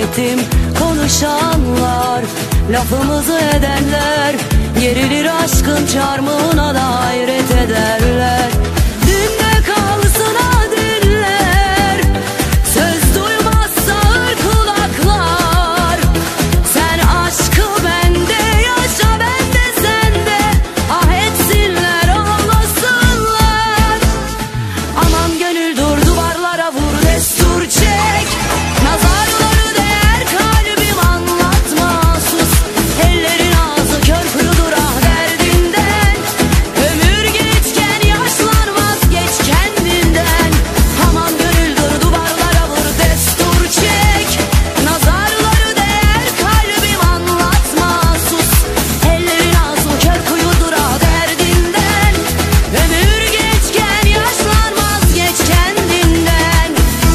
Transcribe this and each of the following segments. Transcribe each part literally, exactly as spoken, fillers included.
ettim. Konuşanlar, lafımızı edenler, gerilir aşkın çarmıhına da hayret ederler. Dünde kalsın adiller, söz duymazsa ır kulaklar. Sen aşkı bende yaşa, bende sende, ah etsinler ağlasınlar. Aman gönül dur, duvarlara vur, destur çek. Nazarları değer kalbim, anlatma sus. Ellerin ağzı kör kurudur ah derdinden. Ömür geçken yaşlanmaz, geç kendinden. Aman gönül dur, duvarlara vur, destur çek. Nazarları değer kalbim, anlatma sus. Ellerin ağzı kör kuyudur ah derdinden. Ömür geçken yaşlanmaz, geç kendinden.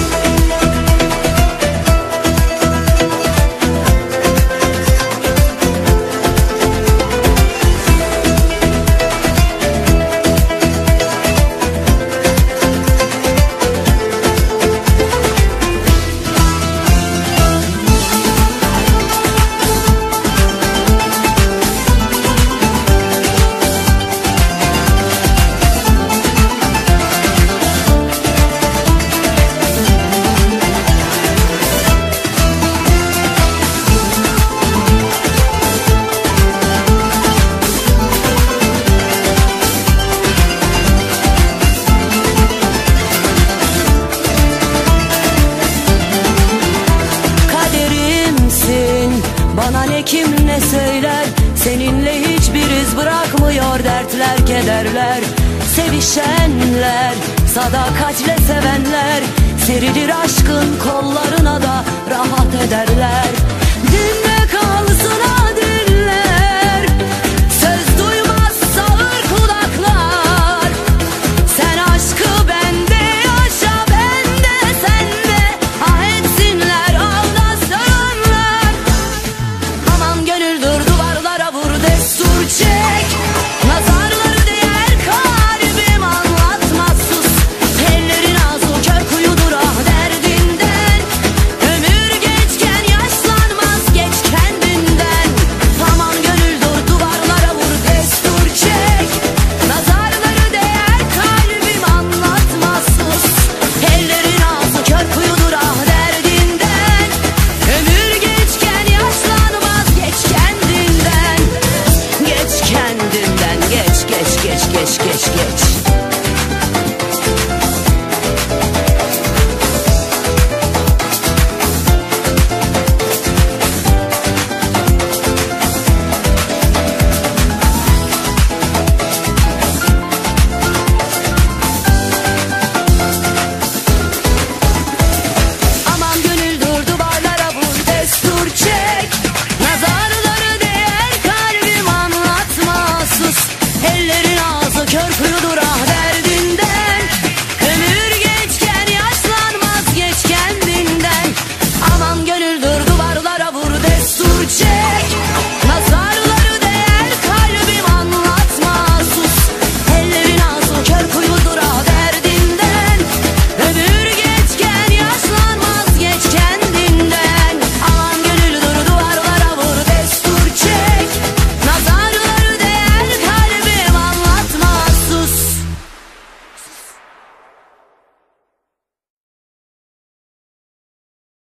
Kaderimsin, bana ne kim ne söyler. Seninle hiçbir iz bırakmıyor dertler, kederler. Sevişenler, sadakatle sevenler, serilir aşkın kollarına da rahat ederler. Dünde kalsın